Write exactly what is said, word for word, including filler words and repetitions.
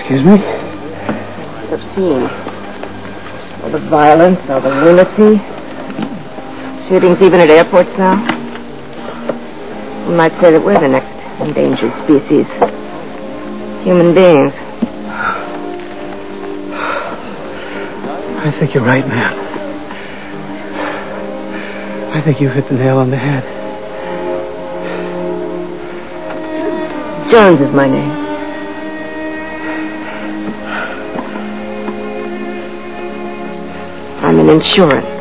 Excuse me? Obscene. All the violence, all the lunacy. Shootings even at airports now. We might say that we're the next endangered species. Human beings. I think you're right, ma'am. I think you've hit the nail on the head. Jones is my name. I'm in insurance.